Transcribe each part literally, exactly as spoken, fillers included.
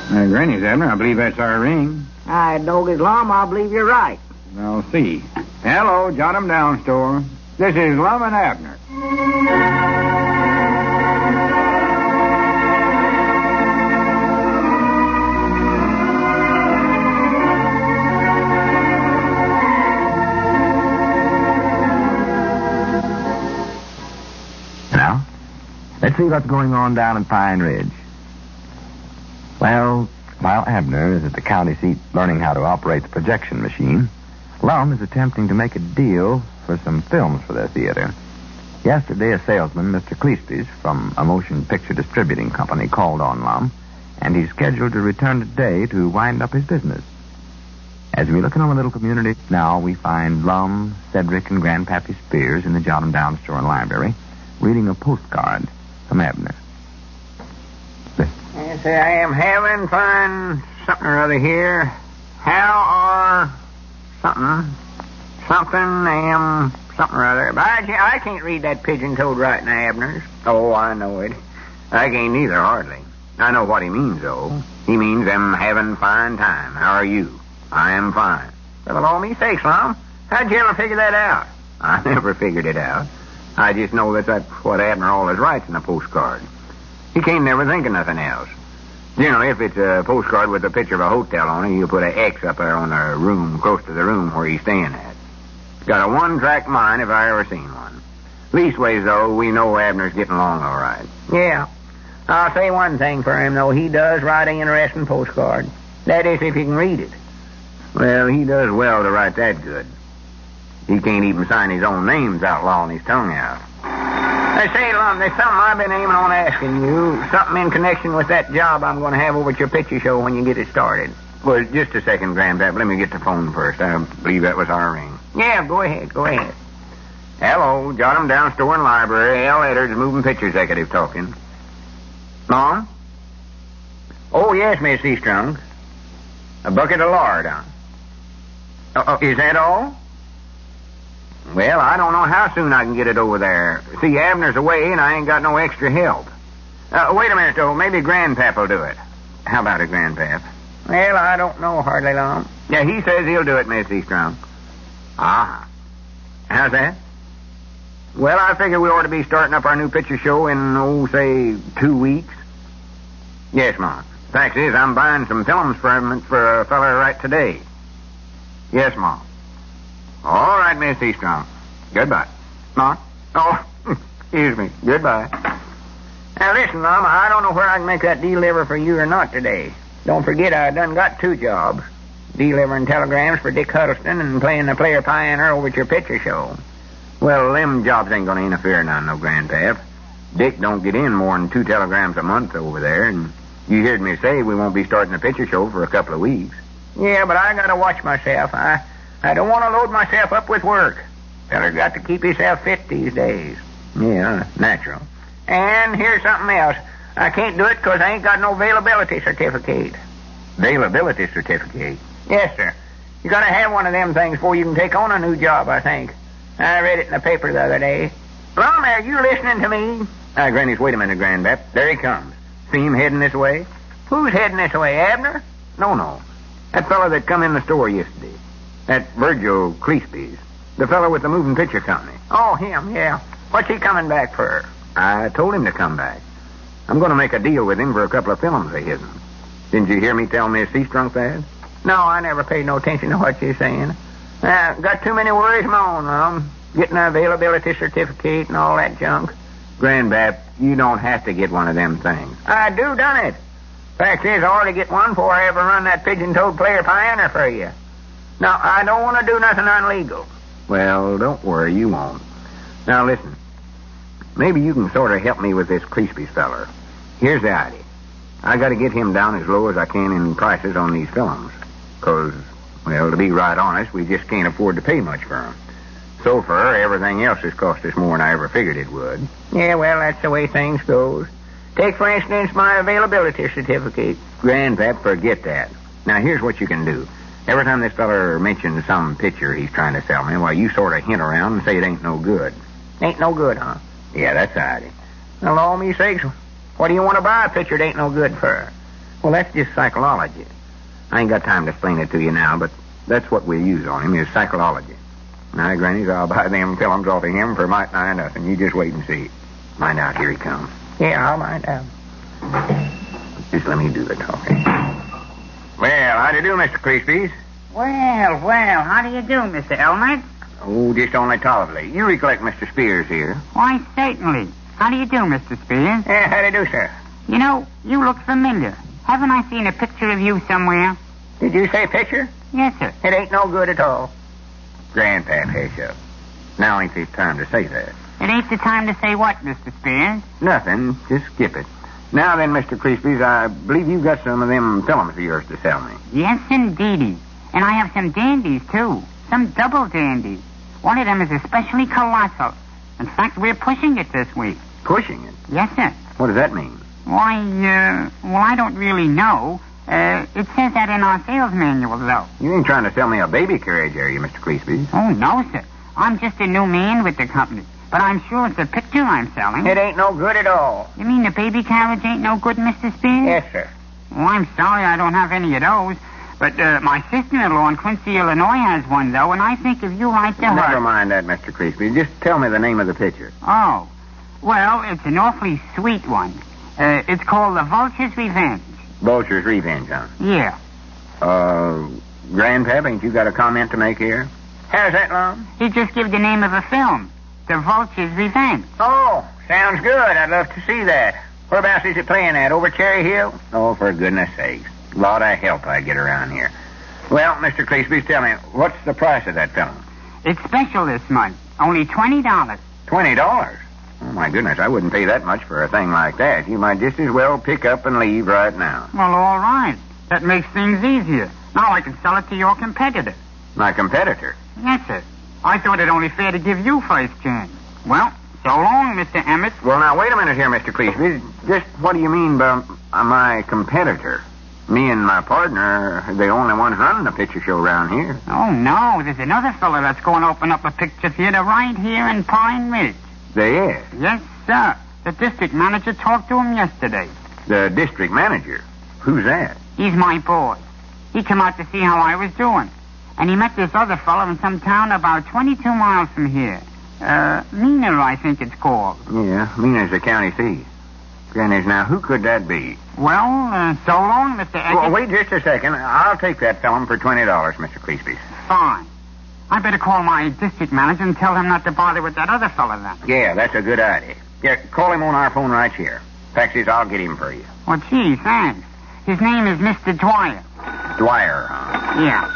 Uh, Granny's, Abner. I believe that's our ring. I dog his Lum. I believe you're right. I'll see. Hello, Jot 'em Down store. This is Lum and Abner. Now, let's see what's going on down in Pine Ridge. Well, while Abner is at the county seat learning how to operate the projection machine, Lum is attempting to make a deal for some films for their theater. Yesterday, a salesman, Mister Cleespies, from a motion picture distributing company, called on Lum, and he's scheduled to return today to wind up his business. As we look in our little community now, we find Lum, Cedric, and Grandpappy Spears in the Jot 'em Down store and library, reading a postcard from Abner. Yes, I am having fun, something or other here. How are something, something, am, something or other. But I, I can't read that pigeon-toed writing, Abner's. Oh, I know it. I can't either, hardly. I know what he means, though. He means I'm having fine time. How are you? I am fine. Well, all me sakes, Lum. How'd you ever figure that out? I never figured it out. I just know that that's what Abner always writes in a postcard. He can't never think of nothing else. Generally, if it's a postcard with a picture of a hotel on it, he'll put an X up there on the room, close to the room where he's staying at. Got a one-track mind if I ever seen one. Leastways, though, we know Abner's getting along all right. Yeah. I'll say one thing for him, though. He does write an interesting postcard. That is, if he can read it. Well, he does well to write that good. He can't even sign his own names outlawing his tongue out. I say, Lum, there's something I've been aiming on asking you. Something in connection with that job I'm going to have over at your picture show when you get it started. Well, just a second, Grandpap. Let me get the phone first. I believe that was our ring. Yeah, go ahead. Go ahead. Hello, Jot 'em Down store and library. Al Edders, moving picture executive talking. Mom? Oh, yes, Miss Eastrung. A bucket of lard, huh? Uh, is that all? Well, I don't know how soon I can get it over there. See, Abner's away, and I ain't got no extra help. Uh, wait a minute, though. Maybe Grandpap will do it. How about it, Grandpap? Well, I don't know hardly long. Yeah, he says he'll do it, Miss Eastrung. Ah. How's that? Well, I figure we ought to be starting up our new picture show in, oh, say, two weeks. Yes, Mom. Fact is, I'm buying some films for, him, for a fella right today. Yes, Mom. All right, Miss Eastrong. Goodbye. Mom? Oh, excuse me. Goodbye. Now, listen, Mom, I don't know where I can make that deliver for you or not today. Don't forget, I done got two jobs. Delivering telegrams for Dick Huddleston and playing the player pioneer over at your picture show. Well, them jobs ain't going to interfere none, no, Grandpap. Dick don't get in more than two telegrams a month over there, and you heard me say we won't be starting the picture show for a couple of weeks. Yeah, but I got to watch myself. I... I don't want to load myself up with work. Feller got to keep himself fit these days. Yeah, natural. And here's something else. I can't do it because I ain't got no availability certificate. Availability certificate? Yes, sir. You got to have one of them things before you can take on a new job, I think. I read it in the paper the other day. Lum, are you listening to me? Ah, Granny's, wait a minute, Grandpap. There he comes. See him heading this way? Who's heading this way, Abner? No, no. That fellow that come in the store yesterday. That Virgil Cleespies. The fellow with the moving picture company. Oh, him, yeah. What's he coming back for? I told him to come back. I'm going to make a deal with him for a couple of films of his. Didn't you hear me tell Miss Eastrunk that? No, I never paid no attention to what you're saying. Uh, got too many worries of my own, Mom. Getting an availability certificate and all that junk. Grandpap, you don't have to get one of them things. I do done it. Fact is, I ought to get one before I ever run that pigeon-toed player pioneer for you. Now, I don't want to do nothing unlegal. Well, don't worry, you won't. Now, listen. Maybe you can sort of help me with this Cleespies feller. Here's the idea. I got to get him down as low as I can in prices on these films. Because, well, to be right honest, we just can't afford to pay much for them. So far, everything else has cost us more than I ever figured it would. Yeah, well, that's the way things goes. Take, for instance, my availability certificate. Grandpap, forget that. Now, here's what you can do. Every time this feller mentions some picture he's trying to sell me, well, you sort of hint around and say it ain't no good. Ain't no good, huh? Yeah, that's the idea. Now, Lord me sakes, what do you want to buy a picture that ain't no good for? Well, that's just psychology. I ain't got time to explain it to you now, but that's what we use on him, is psychology. Now, Grannies, I'll buy them films off of him for might nigh nothing. You just wait and see. Mind out, here he comes. Yeah, I'll mind out. Just let me do the talking. Well, how do you do, Mister Cleespies? Well, well, how do you do, Mister Elmer? Oh, just only tolerably. You recollect Mister Spears here. Why, certainly. How do you do, Mister Spears? Yeah, how do you do, sir? You know, you look familiar. Haven't I seen a picture of you somewhere? Did you say picture? Yes, sir. It ain't no good at all. Grandpap, hush up. Now ain't the time to say that. It ain't the time to say what, Mister Spears? Nothing. Just skip it. Now then, Mister Cleespies, I believe you've got some of them films of yours to sell me. Yes, indeedy. And I have some dandies, too. Some double dandies. One of them is especially colossal. In fact, we're pushing it this week. Pushing it? Yes, sir. What does that mean? Why, uh, well, I don't really know. Uh, it says that in our sales manual, though. You ain't trying to sell me a baby carriage, are you, Mister Cleespies? Oh, no, sir. I'm just a new man with the company. But I'm sure it's a picture I'm selling. It ain't no good at all. You mean the baby carriage ain't no good, Mister Spears? Yes, sir. Well, I'm sorry I don't have any of those. But uh, my sister-in-law in Quincy, Illinois has one, though, and I think if you write to her... Never mind that, Mister Cleespies. Just tell me the name of the picture. Oh. Well, it's an awfully sweet one. Uh, it's called The Vulture's Revenge. Vulture's Revenge, huh? Yeah. Uh, Grandpap, ain't you got a comment to make here? How's that, Lum? He just gave the name of a film. The Vulture's Revenge. Oh, sounds good. I'd love to see that. Whereabouts is it playing at? Over Cherry Hill? Oh, for goodness sakes. A lot of help I get around here. Well, Mister Cleespies, tell me, what's the price of that film? It's special this month. Only twenty dollars. Twenty dollars? Oh, my goodness, I wouldn't pay that much for a thing like that. You might just as well pick up and leave right now. Well, all right. That makes things easier. Now I can sell it to your competitor. My competitor? Yes, sir. I thought it only fair to give you first chance. Well, so long, Mister Emmett. Well, now, wait a minute here, Mister Cleespies. Just what do you mean by uh, my competitor? Me and my partner are the only ones running a picture show around here. Oh, no. There's another fella that's going to open up a picture theater right here in Pine Ridge. There is? Yes, sir. The district manager talked to him yesterday. The district manager? Who's that? He's my boss. He came out to see how I was doing. And he met this other fellow in some town about twenty-two miles from here. Uh, Mena, I think it's called. Yeah, Mena's the county seat. Grannies, now, who could that be? Well, uh, so long, Mister Eggett. Well, wait just a second. I'll take that film for twenty dollars, Mister Cleespies. Fine. I better call my district manager and tell him not to bother with that other fella then. Yeah, that's a good idea. Yeah, call him on our phone right here. Faxes, I'll get him for you. Well, gee, thanks. His name is Mister Dwyer. Dwyer, huh? Yeah.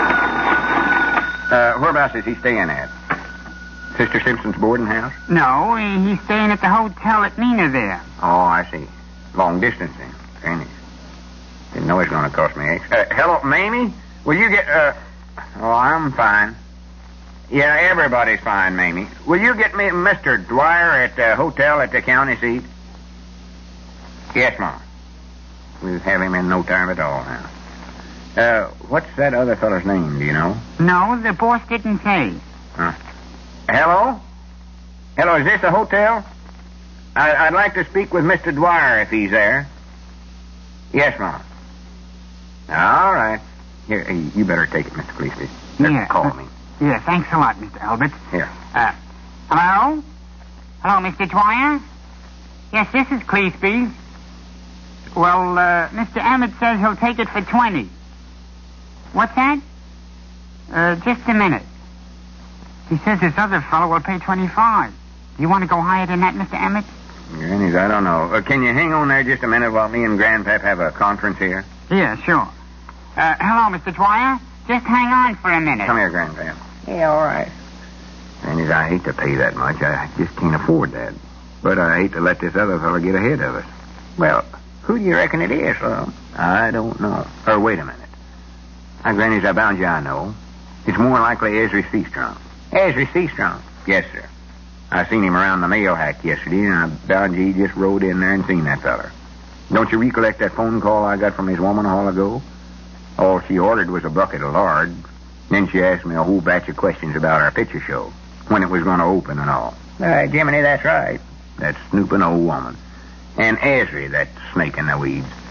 Uh, whereabouts is he staying at? Sister Simpson's boarding house? No, he- he's staying at the hotel at Mena there. Oh, I see. Long distance then. Grannies. Didn't know it was going to cost me X. Uh, hello, Mamie? Will you get, uh... Oh, I'm fine. Yeah, everybody's fine, Mamie. Will you get me Mister Dwyer at the hotel at the county seat? Yes, Mom. We'll have him in no time at all now. Uh, what's that other fellow's name, do you know? No, the boss didn't say. Huh. Hello? Hello, is this the hotel? I- I'd like to speak with Mister Dwyer if he's there. Yes, Mom. All right. Here, you better take it, Mister Cleespies. Yeah. Call me. Yeah, thanks a lot, Mister Albert. Here. Uh, hello? Hello, Mister Dwyer? Yes, this is Cleespies. Well, uh, Mister Emmett says he'll take it for twenty. What's that? Uh, just a minute. He says this other fellow will pay twenty-five. Do you want to go higher than that, Mister Emmett? Grannies, I don't know. Uh, can you hang on there just a minute while me and Grandpap have a conference here? Yeah, sure. Uh, hello, Mister Dwyer. Just hang on for a minute. Come here, Grandpap. Yeah, all right. Grannies, I hate to pay that much. I just can't afford that. But I hate to let this other fellow get ahead of us. Well, who do you reckon it is, Lum? I don't know. Or wait a minute. Now, Grannies, I bound you I know. It's more likely Ezra Seastrong. Ezra Seastrong? Yes, sir. I seen him around the mail hack yesterday, and I bound you he just rode in there and seen that feller. Don't you recollect that phone call I got from his woman a while ago? All she ordered was a bucket of lard. Then she asked me a whole batch of questions about our picture show, when it was going to open and all. Uh, Jiminy, that's right. That snooping old woman. And Ezra, that snake in the weeds.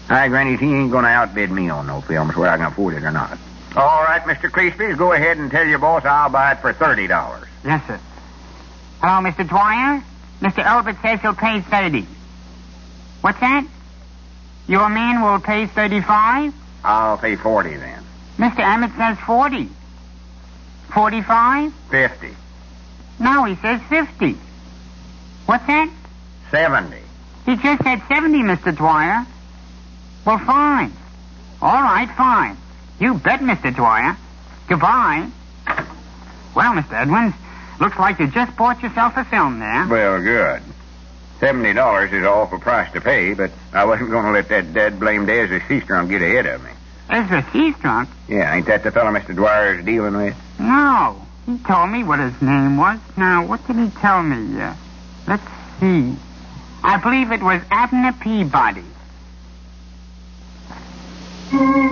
I granted he ain't going to outbid me on no films, whether I can afford it or not. All right, Mister Cleesby, go ahead and tell your boss I'll buy it for thirty dollars. Yes, sir. Hello, Mister Dwyer? Mister Elbert says he'll pay thirty. What's that? Your man will pay thirty-five? I'll pay forty then. Mister Emmett says forty. Forty-five? Fifty. No, he says fifty. What's that? Seventy. He just said seventy, Mister Dwyer. Well, fine. All right, fine. You bet, Mister Dwyer. Goodbye. Well, Mister Edwards, looks like you just bought yourself a film there. Well, good. Seventy dollars is an awful price to pay, but I wasn't going to let that dead blamed Ezra Seastrunk get ahead of me. Ezra Seastrunk? Yeah, ain't that the fellow Mister Dwyer's dealing with? No. He told me what his name was. Now, what did he tell me? Uh, let's see. I believe it was Abner Peabody.